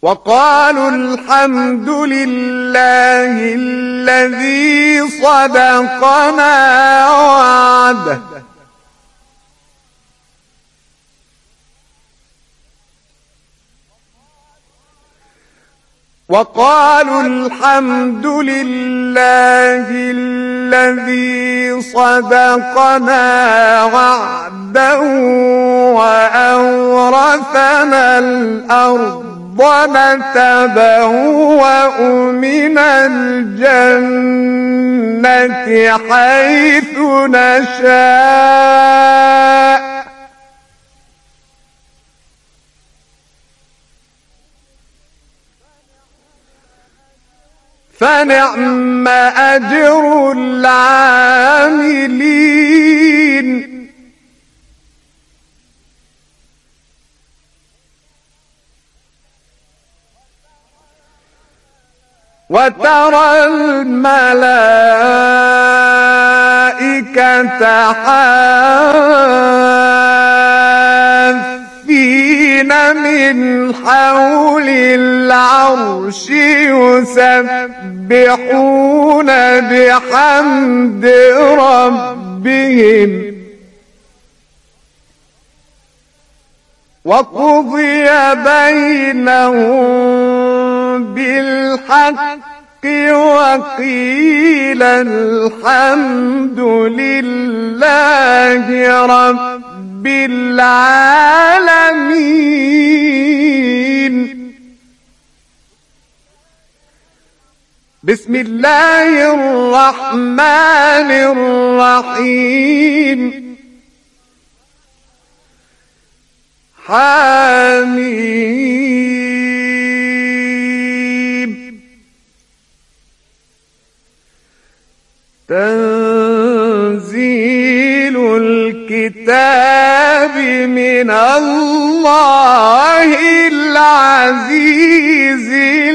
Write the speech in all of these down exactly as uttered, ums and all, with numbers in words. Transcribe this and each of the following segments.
وقالوا الحمد لله الذي صدقنا وعده وقالوا الحمد لله الذي صدقنا وعده وأورثنا الأرض ونتبوأ من الجنة حيث نشاء فنعم أجر العاملين وترى الملائكة حافين من حول العرش يسبحون بحمد ربهم وقضي بينهم بالحق وقيل الحمد لله رب العالمين. بسم الله الرحمن الرحيم. حميم. تنزيل الكتاب من الله العزيز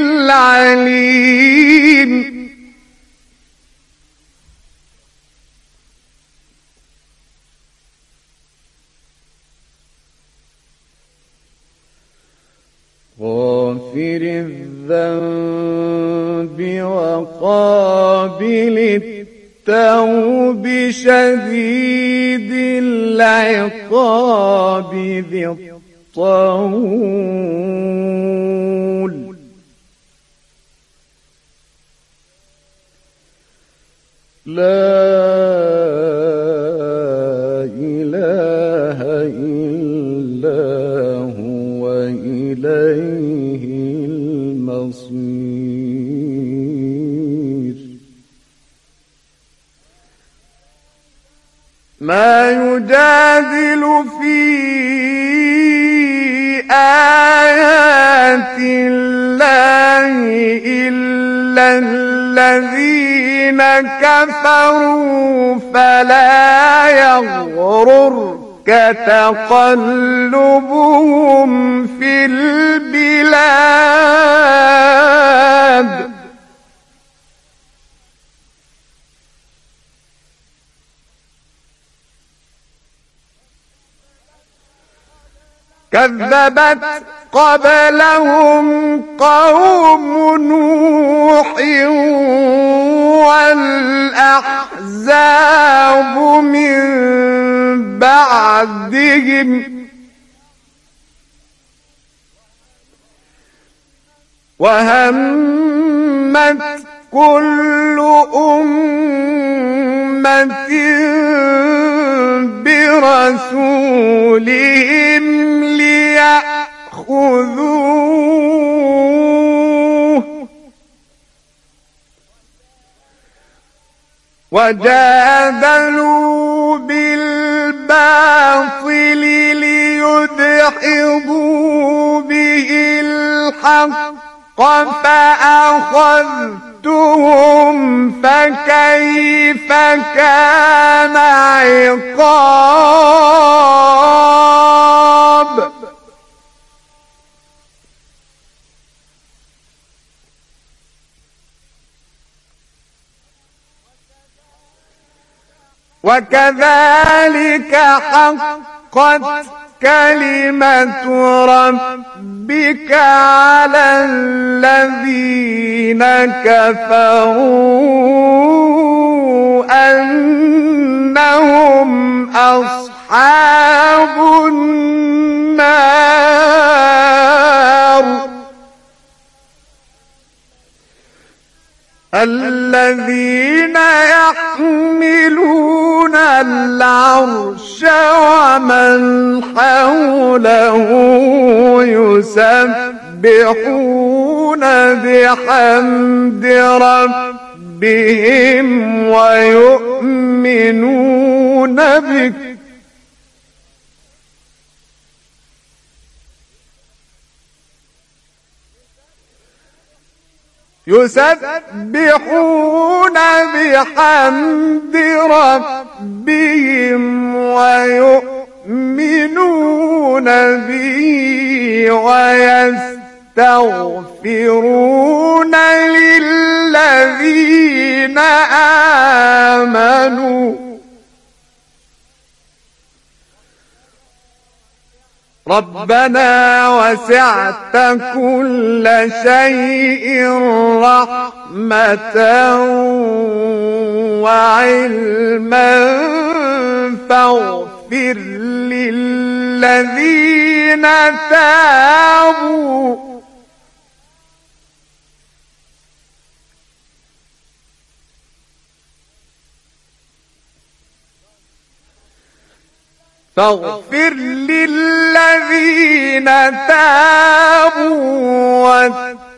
العليم. غافر الذنب وقابل التوب شديد العقاب ذي الطول لا إله إلا هو إليه المصير. ما يجادل في آيات الله إلا الذين كفروا فلا يغررك تقلبهم في البلاد. كذبت قبلهم قوم نوح والأحزاب من بعدهم وهمت كل أمة برسولهم ليأخذوه وجادلوا بالباطل ليدحضوا به الحق فأخذتهم فكيف كان عقاب. وكذلك حقت كلمة ربك ربك على الذين كفروا أنهم أصحاب النار الذين يحملون العرش ومن حوله يسبحون بحمد ربهم ويؤمنون به يسبحون بحمد ربهم ويؤمنون به ويستغفرون للذين آمنوا ربنا وسعت كل شيء رحمة وعلما فاغفر للذين تابوا فاغفر للذين تابوا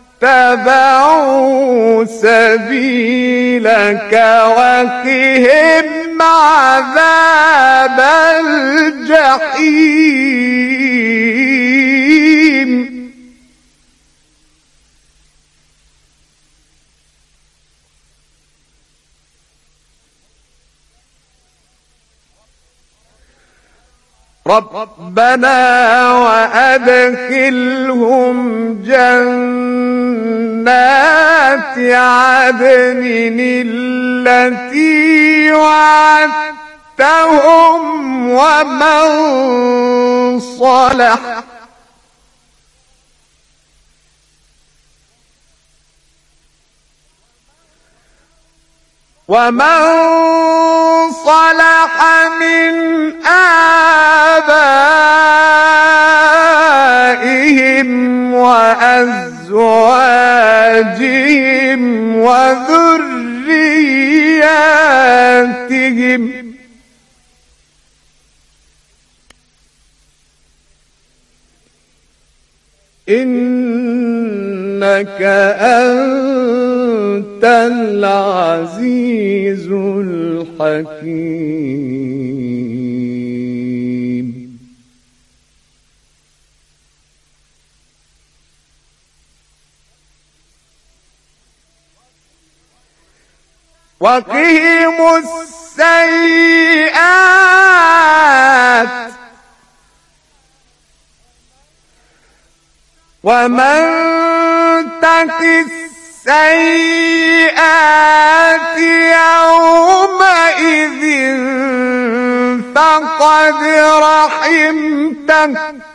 واتبعوا سبيلك وقهم عذاب الجحيم ربنا وأدخلهم جنات عدن التي وعدتهم ومن صلح ومن صلح من آبائهم وأزواجهم وذرياتهم إنك أنت العزيز الحكيم وقهم السيئات ومن تق السيئات يومئذ فقد رحمته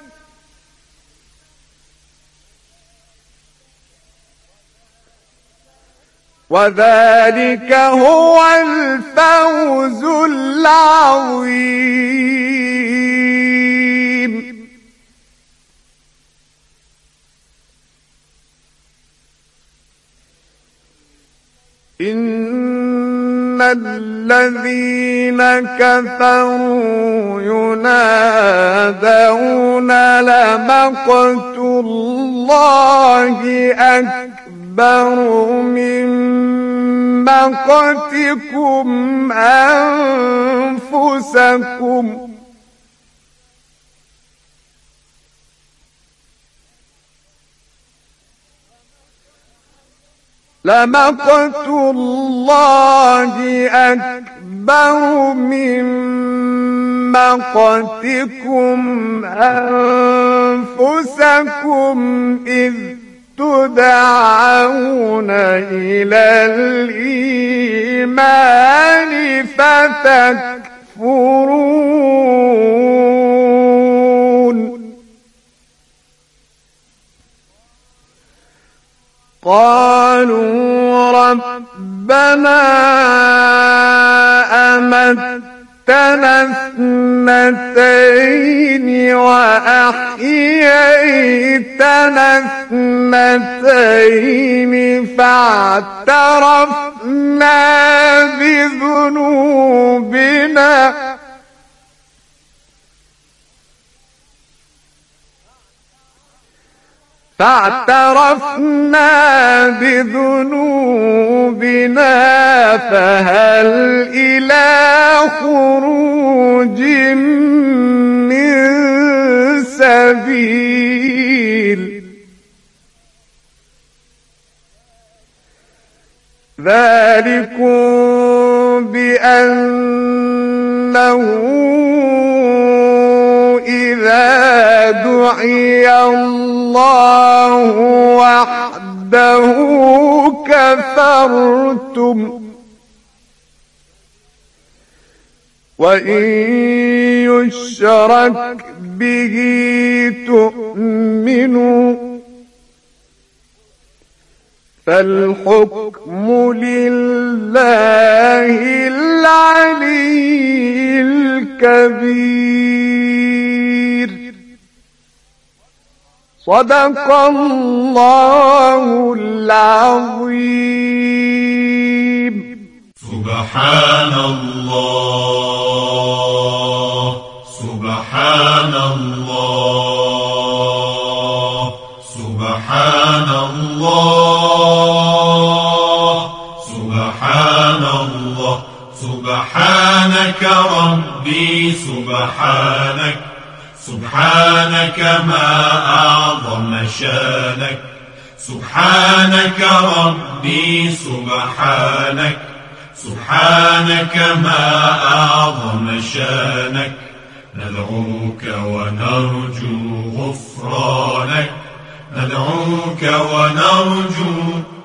وذلك هو الفوز العظيم إن الذين كفروا ينادون لمقت الله أكبر من مقتكم أنفسكم لمقت الله أكبر من مقتكم أنفسكم إذ تدعون إلى الإيمان فتكفرون قالوا ربنا أمتنا اثنتين وأحييتنا اثنتين فاعترفنا بذنوبنا فاعترفنا بذنوبنا فهل إلى خروج من سبيل ذلكم بأنه إذا دعي الله وحده كفرتم وإن يشرك به تؤمنوا فالحكم لله العلي الكبير. صدق الله العظيم. سبحان الله سبحان الله سبحان الله سبحان الله سبحانك ربي سبحانك سبحانك ما أعظم شانك سبحانك ربي سبحانك سبحانك ما أعظم شانك ندعوك ونرجو غفرانك ندعوك ونرجو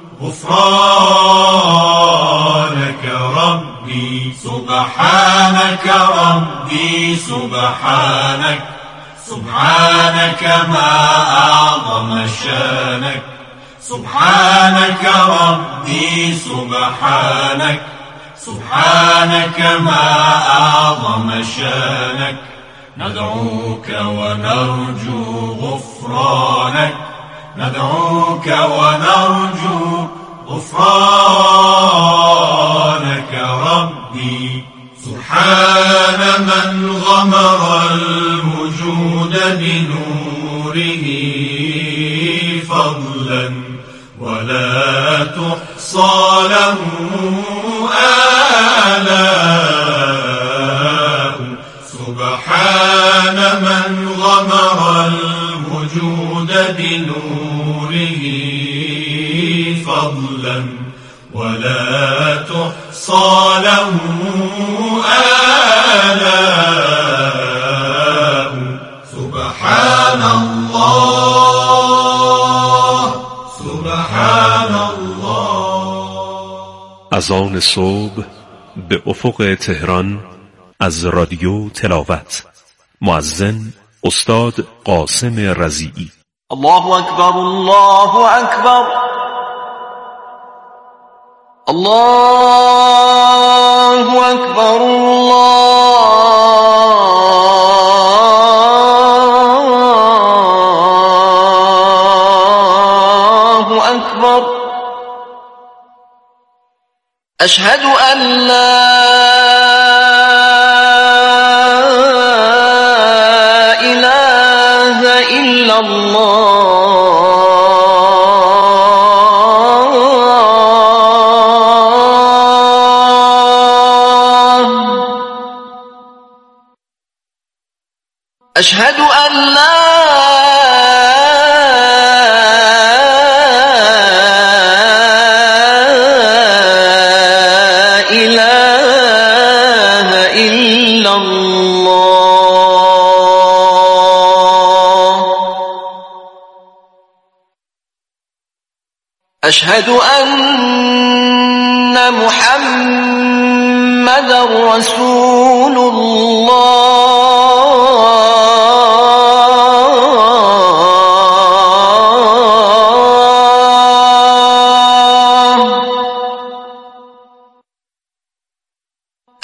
غفرانك ربي سبحانك ربي سبحانك سبحانك ما أعظم شانك سبحانك ربي سبحانك سبحانك ما أعظم شانك ندعوك ونرجو غفرانك ندعوك ونرجو غفرانك ربي سبحان من غمر الوجود بنوره فضلا ولا تحصى له آلاء سبحان من غمر الوجود بنوره فضلا ولا تحصى له آلاء سبحان الله سبحان الله. اذان صبح به افق تهران از رادیو تلاوت. مؤذن استاد قاسم رضیعی. الله اکبر الله اکبر الله اکبر الله اکبر. اشهد ان لا اله الا الله أشهد أن لا إله إلا الله. أشهد أن محمدا رسول الله.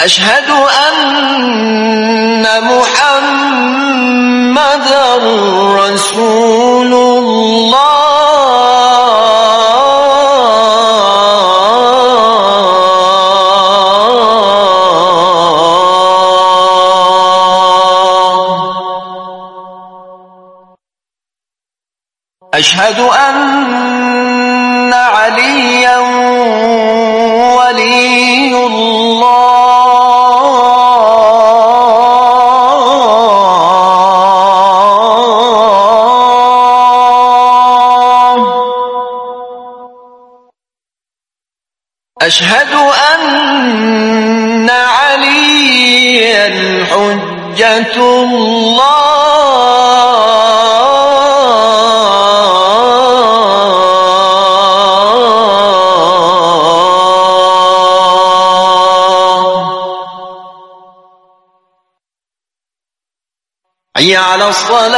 أشهد أن محمدًا رسول الله. أشهد أن عليا ولي الله. أشهد أن عليا حجة الله. حي على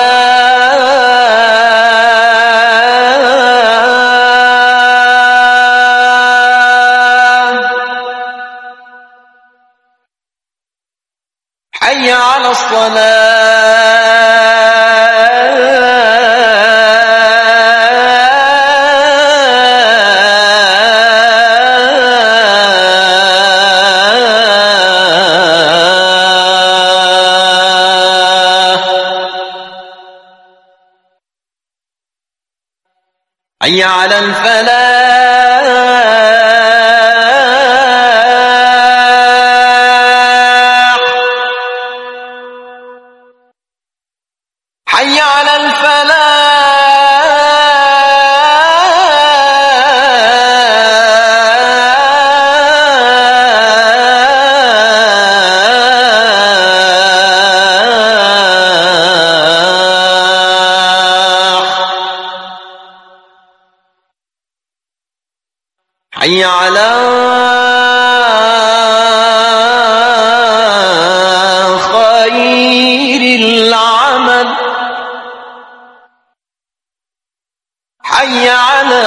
الصلاة. حي على حي على الفلاح. حي على حي على خير العمل. حي على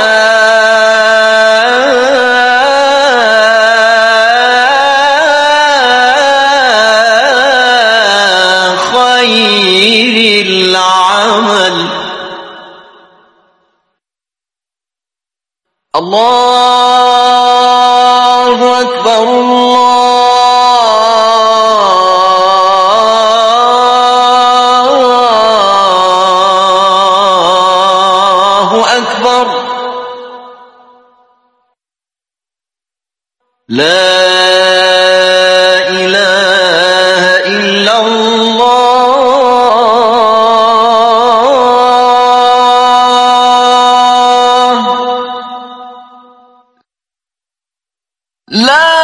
خير العمل. الله أكبر الله أكبر. لا إله إلا الله. لا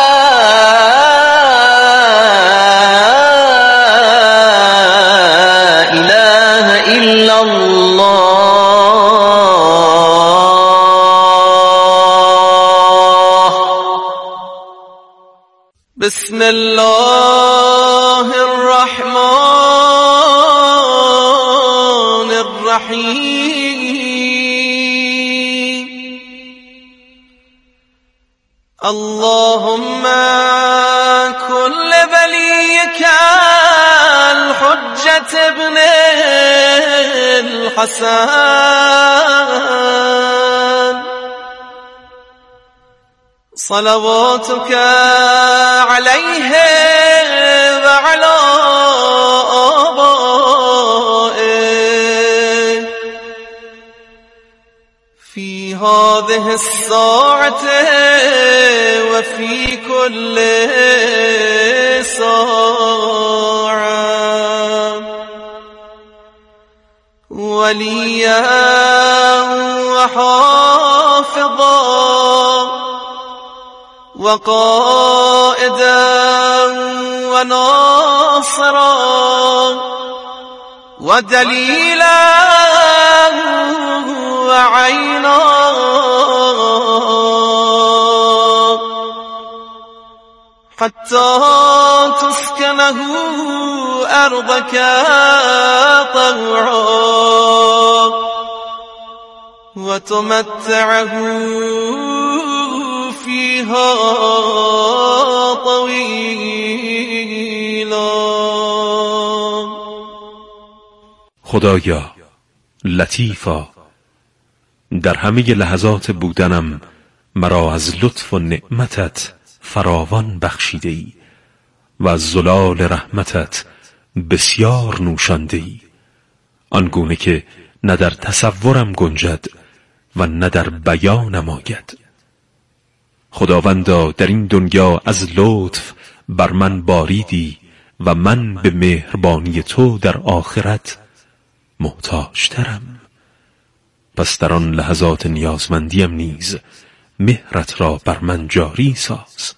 إله إلا الله. بسم الله الرحمن الرحيم. اللهم كن لوليك الحجة ابن الحسن صلواتك عليه وعلى آبائه في هذه الساعة وفي كل ساعة وليا وحافظا وقائدا وناصرا ودليلا وعينا حتى تسكنه أرضك طوعا وتمتعه فيها طويلا خدایا لطیفا، در همه لحظات بودنم مرا از لطف و نعمتت فراوان بخشیده ای و از زلال رحمتت بسیار نوشانده ای، آنگونه که نه در تصورم گنجد و نه در بیانم آید. خداوندا در این دنیا از لطف بر من باریدی و من به مهربانی تو در آخرت محتاج ترم. پس در آن لحظات نیازمندیم نیز مهرت را بر من جاری ساز.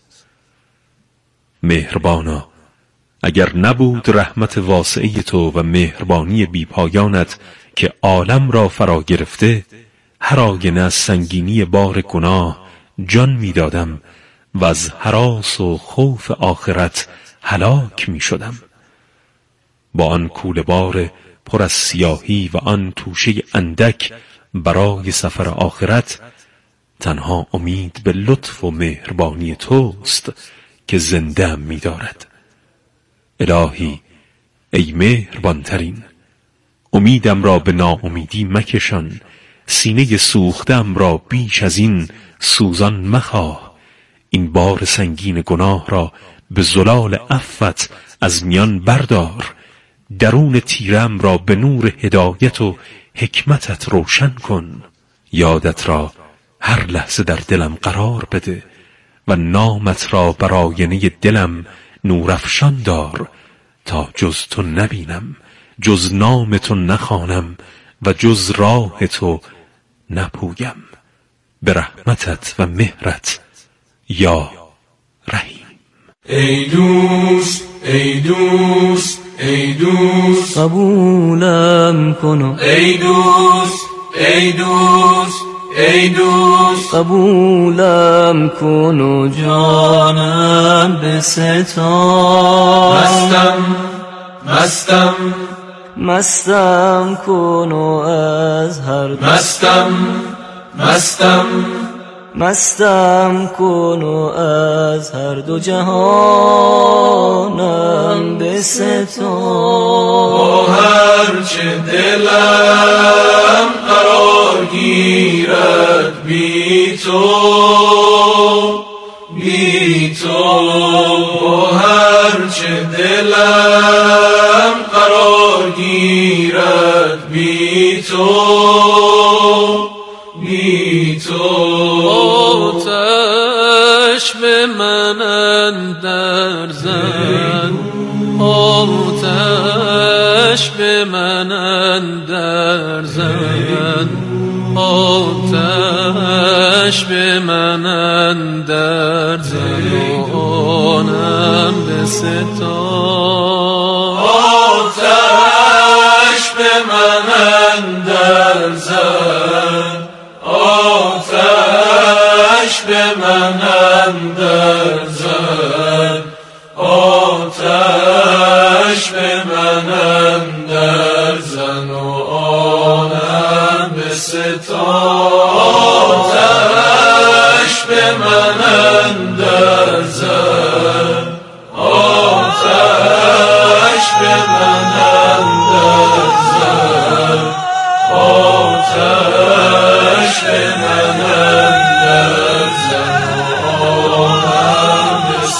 مهربانا، اگر نبود رحمت واسعه تو و مهربانی بیپایانت که عالم را فرا گرفته، هر آینه از سنگینی بار گناه جان می دادم و از هراس و خوف آخرت هلاک می شدم. با آن کوله بار پر از سیاهی و آن توشه اندک برای سفر آخرت، تنها امید به لطف و مهربانی توست که زنده‌ام می دارد. الهی ای مهربانترین، امیدم را به ناامیدی مکشان، سینه سوختم را بیش از این سوزان مخواه. این بار سنگین گناه را به زلال عفوت از میان بردار، درون تیرم را به نور هدایت و حکمتت روشن کن. یادت را هر لحظه در دلم قرار بده و نامت را بر آینه دلم نورافشان دار، تا جز تو نبینم، جز نام تو نخوانم و جز راه تو نپویم. به رحمتت و مهرت یا رحیم. ای دوست ای دوست ای دوست قبولم کن، ای دوست ای دوست ای دوست قبولم کن و جانم بستان. مستم مستم مستم کن و از هر دو مستم مستم مستم کن و از هر دو جهانم بستان. با هر چه دلم قرار گیرد بی تو بی تو، با هر چه دلم قرار گیرد بی تو بی تو. آتش به من اندر زن، آتش به من اندر زن، آتش به من اندر زن و آنم بستان. آتش به من اندر زن، آتش به من اندر زن، آتش به من اندر زن و آنم بستان. آتش به من اندر زن، آتش به من اندر زن، آتش به من اندر زن و آنم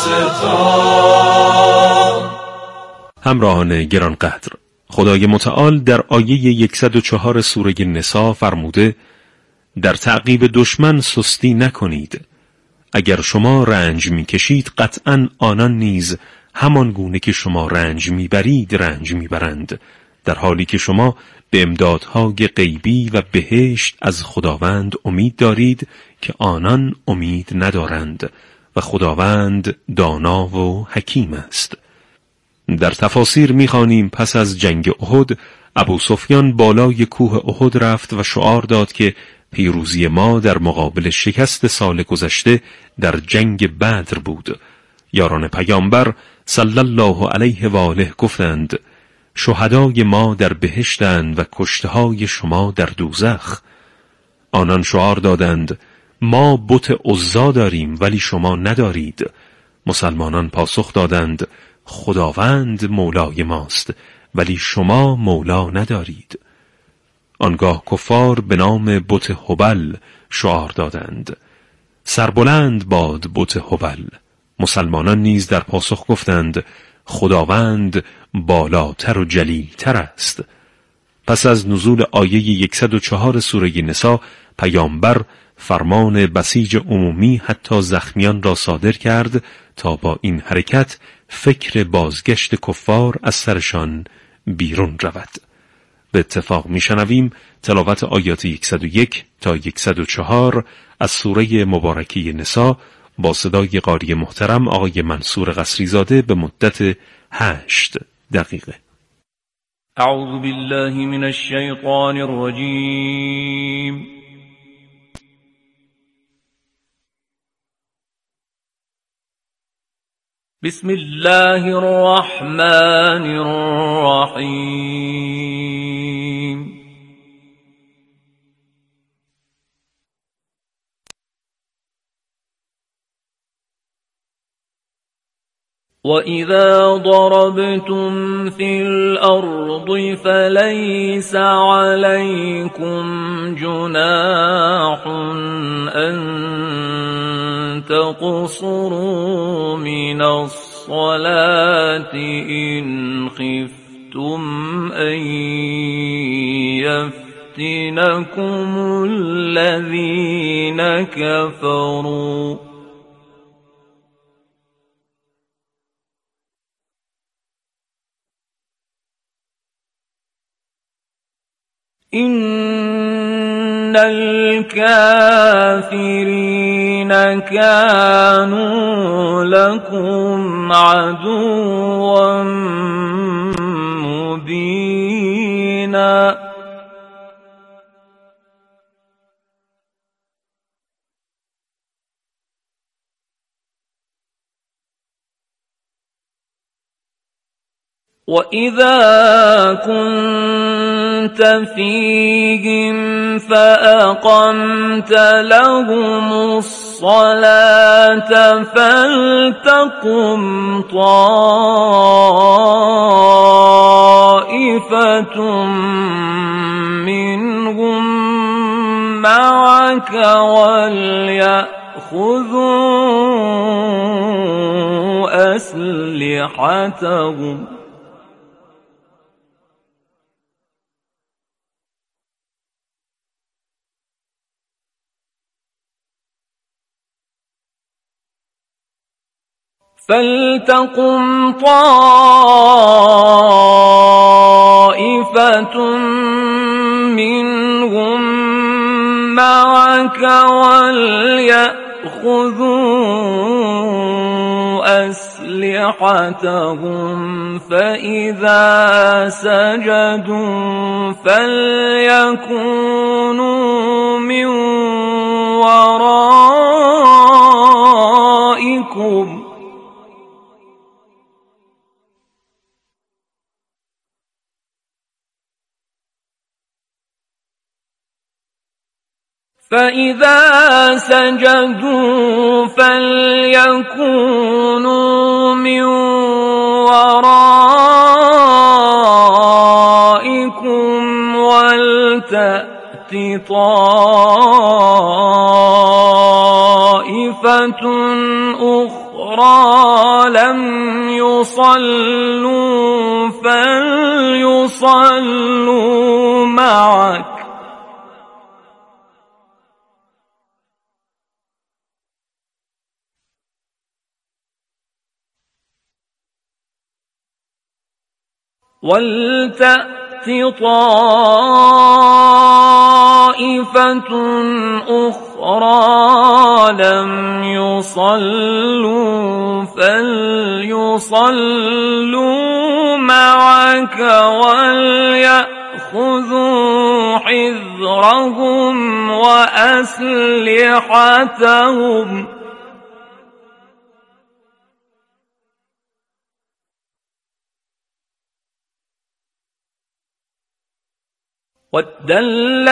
بستان. همراهان گرانقدر، خدای متعال در آیه صد و چهار سوره نساء فرموده: در تعقیب دشمن سستی نکنید. اگر شما رنج میکشید قطعاً آنان نیز همان گونه که شما رنج میبرید رنج میبرند، در حالی که شما به امدادهای غیبی و بهشت از خداوند امید دارید که آنان امید ندارند و خداوند دانا و حکیم است. در تفاسیر می‌خوانیم پس از جنگ احد ابو سفیان بالای کوه احد رفت و شعار داد که پیروزی ما در مقابل شکست سال گذشته در جنگ بدر بود. یاران پیامبر صلی الله علیه و آله گفتند: شهدای ما در بهشتند و کشتهای شما در دوزخ. آنان شعار دادند: ما بت عزا داریم ولی شما ندارید. مسلمانان پاسخ دادند: خداوند مولای ماست ولی شما مولا ندارید. آنگاه کفار به نام بت هبل شعار دادند: سربلند باد بت هبل. مسلمانان نیز در پاسخ گفتند: خداوند بالاتر و جلیلتر است. پس از نزول آیه صد و چهار سوره نساء، پیامبر فرمان بسیج عمومی حتی زخمیان را صادر کرد تا با این حرکت فکر بازگشت کفار از سرشان بیرون رود. به اتفاق میشنویم تلاوت آیات صد و یک تا صد و چهار از سوره مبارکه نساء با صدای قاری محترم آقای منصور قصری زاده به مدت هشت دقیقه. اعوذ بالله من الشیطان الرجیم. بسم الله الرحمن الرحیم. وَإِذَا ضَرَبْتُمْ فِي الْأَرْضِ فَلَيْسَ عَلَيْكُمْ جُنَاحٌ أَن تَقْصُرُوا مِنَ الصَّلَاةِ إِنْ خِفْتُمْ أَن يَفْتِنَكُمُ الَّذِينَ كَفَرُوا. إِنَّ الْكَافِرِينَ كَانُوا لَكُمْ عَدُوًّا مُبِينًا. وَإِذَا كُنْتَ فِيهِمْ فَأَقَمْتَ لَهُمُ الصَّلَاةَ فَلْتَقُمْ طَائِفَةٌ مِّنْهُمْ مَعَكَ وَلْيَأْخُذُوا أَسْلِحَتَهُمْ فَلْتَقُمْ طَائِفَةٌ مِّنْهُمْ مَعَكَ وَلْيَأْخُذُوا أَسْلِحَتَهُمْ فَإِذَا سَجَدُوا فَلْيَكُونُوا مِنْ وَرَائِكُمْ فَإِذَا سَجَدُوا فَلْيَكُونُوا مِنْ وَرَائِكُمْ وَلْتَأْتِ طَائِفَةٌ أُخْرَى لَمْ يُصَلُّوا فَلْيُصَلُّوا مَعَكَ وَلْتَأْتِ طَائِفَةٌ أُخْرَى لَمْ يُصَلُّوا فَلْيُصَلُّوا مَعَكَ وَلْيَأْخُذُوا حِذْرَهُمْ وَأَسْلِحَتَهُمْ وَدَّ